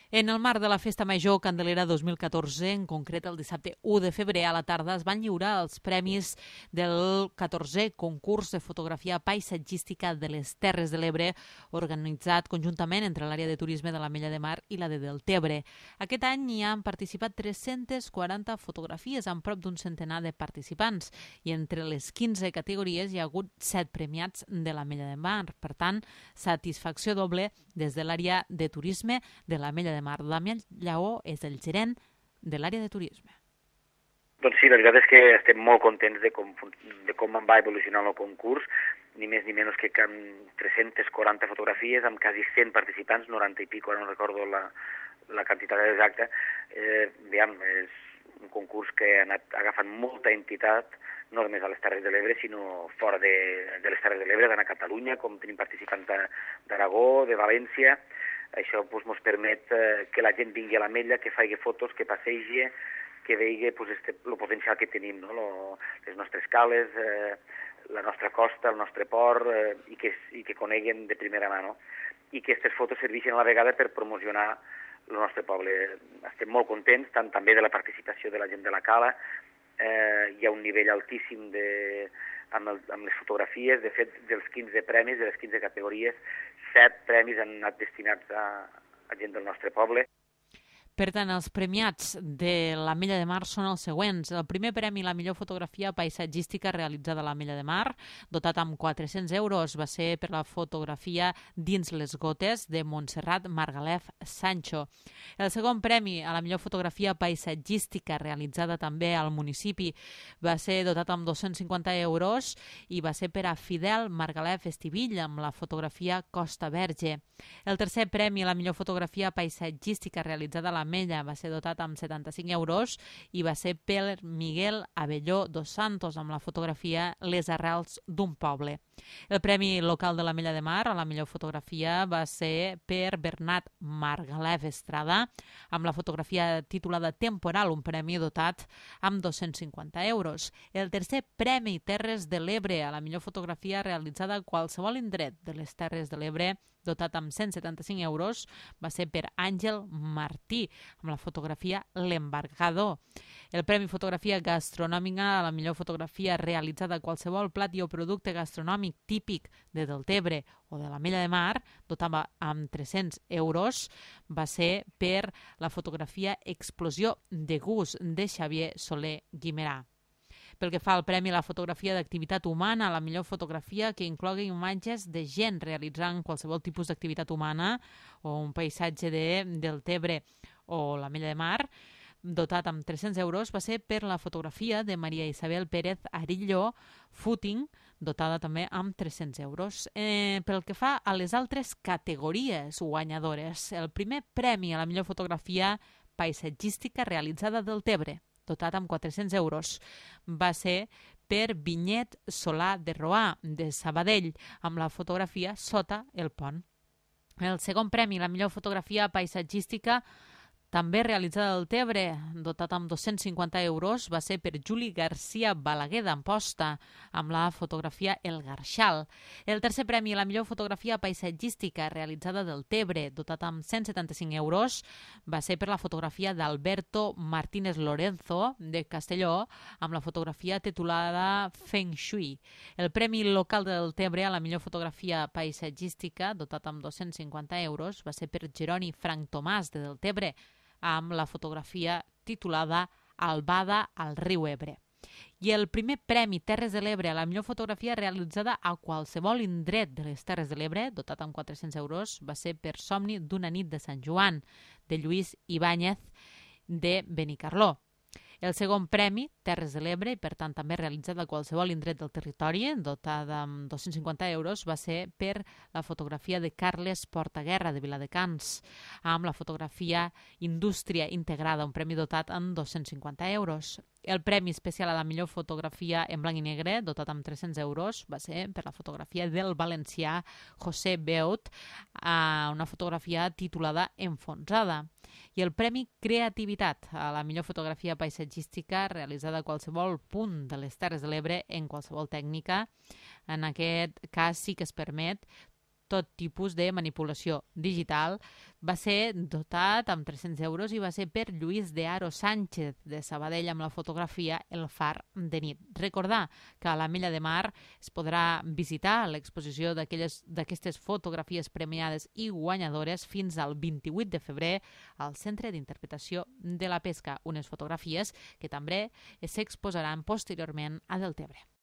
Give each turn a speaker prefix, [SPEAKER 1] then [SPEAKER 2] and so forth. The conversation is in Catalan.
[SPEAKER 1] En el marc de la Festa Major Candelera 2014, en concret el dissabte 1 de febrer a la tarda, es van lliurar els premis del 14è concurs de fotografia paisatgística de les Terres de l'Ebre, organitzat conjuntament entre l'àrea de turisme de l'Ametlla de Mar i la de Deltebre. Aquest any hi han participat 340 fotografies amb prop d'un centenar de participants i entre les 15 categories hi ha hagut 7 premiats de l'Ametlla de Mar. Per tant, satisfacció doble des de l'àrea de turisme de l'Ametlla de Mar. Damià Lleó és el gerent de l'àrea de turisme.
[SPEAKER 2] Doncs sí, la veritat és que estem molt contents de com va evolucionar el concurs, ni més ni menys que amb 340 fotografies, amb quasi 100 participants, 90 i pico, no recordo la quantitat exacta. Veiem, és un concurs que ha anat agafant molta entitat, no només a les Terres de l'Ebre, sinó fora de les Terres de l'Ebre, tant a Catalunya, com tenim participants d'Aragó, de València. Això ens permet que la gent vingui a l'Ametlla, que faci fotos, que passegi, que vegi el potencial que tenim, no? Les nostres cales, la nostra costa, el nostre port, i que coneguen de primera mà, no? I que aquestes fotos serveixen a la vegada per promocionar el nostre poble. Estem molt contents, tant també de la participació de la gent de la cala. Hi ha un nivell altíssim amb les fotografies. De fet, dels 15 premis, de les 15 categories, 7 premis han anat destinats a gent del nostre poble.
[SPEAKER 1] Per tant, els premiats de l'Ametlla de Mar són els següents. El primer premi, la millor fotografia paisatgística realitzada a l'Ametlla de Mar, dotat amb 400 euros, va ser per la fotografia Dins les gotes de Montserrat Margalef Sancho. El segon premi, a la millor fotografia paisatgística realitzada també al municipi, va ser dotat amb 250 euros i va ser per a Fidel Margalef Estivill amb la fotografia Costa Verge. El tercer premi, a la millor fotografia paisatgística realitzada a l'Ametlla, va ser dotat amb 75 euros i va ser per Miguel Abelló dos Santos amb la fotografia Les arrels d'un poble. El premi local de l'Ametlla de Mar a la millor fotografia va ser per Bernat Margalef Estrada amb la fotografia titulada Temporal, un premi dotat amb 250 euros. El tercer premi Terres de l'Ebre a la millor fotografia realitzada a qualsevol indret de les Terres de l'Ebre, dotat amb 175 euros, va ser per Àngel Martí, amb la fotografia L'Embarcador. El Premi Fotografia Gastronòmica a la millor fotografia realitzada a qualsevol plat i o producte gastronòmic típic de Deltebre o de l'Ametlla de Mar, dotat amb 300 euros, va ser per la fotografia Explosió de gust de Xavier Soler Guimerà. Pel que fa al premi a la fotografia d'activitat humana, la millor fotografia que inclogui imatges de gent realitzant qualsevol tipus d'activitat humana o un paisatge de Deltebre o l'Ametlla de Mar, dotat amb 300 euros, va ser per la fotografia de Maria Isabel Pérez Arillo Footing, dotada també amb 300 euros. Pel que fa a les altres categories guanyadores, el primer premi a la millor fotografia paisatgística realitzada a Deltebre, dotat amb 400 euros, va ser per Vinyet Solà de Roà, de Sabadell, amb la fotografia Sota el pont. El segon premi, la millor fotografia paisatgística també realitzada al Deltebre, dotat amb 250 euros, va ser per Juli García Balaguer d'Amposta, amb la fotografia El Garxal. El tercer premi, la millor fotografia paisatgística realitzada del Deltebre, dotat amb 175 euros, va ser per la fotografia d'Alberto Martínez Lorenzo, de Castelló, amb la fotografia titulada Feng Shui. El premi local de Deltebre a la millor fotografia paisatgística, dotat amb 250 euros, va ser per Jeroni Frank Tomàs, de Deltebre, amb la fotografia titulada Albada al riu Ebre. I el primer premi Terres de l'Ebre a la millor fotografia realitzada a qualsevol indret de les Terres de l'Ebre, dotat amb 400 euros, va ser per Somni d'una nit de Sant Joan, de Lluís Ibáñez, de Benicarló. El segon premi, Terres de l'Ebre, i per tant també realitzat a qualsevol indret del territori, dotada amb 250 euros, va ser per la fotografia de Carles Portaguerra, de Viladecans, amb la fotografia Indústria Integrada, un premi dotat amb 250 euros. El premi especial a la millor fotografia en blanc i negre, dotat amb 300 euros, va ser per la fotografia del valencià José Beut, una fotografia titulada Enfonsada. I el Premi Creativitat a la millor fotografia paisatgística realitzada a qualsevol punt de les Terres de l'Ebre en qualsevol tècnica. En aquest cas sí que es permet tot tipus de manipulació digital. Va ser dotat amb 300 euros i va ser per Lluís de Aro Sánchez de Sabadell amb la fotografia El far de nit. Recordar que a l'Ametlla de Mar es podrà visitar l'exposició d'aquestes fotografies premiades i guanyadores fins al 28 de febrer al Centre d'Interpretació de la Pesca, unes fotografies que també s'exposaran posteriorment a Deltebre.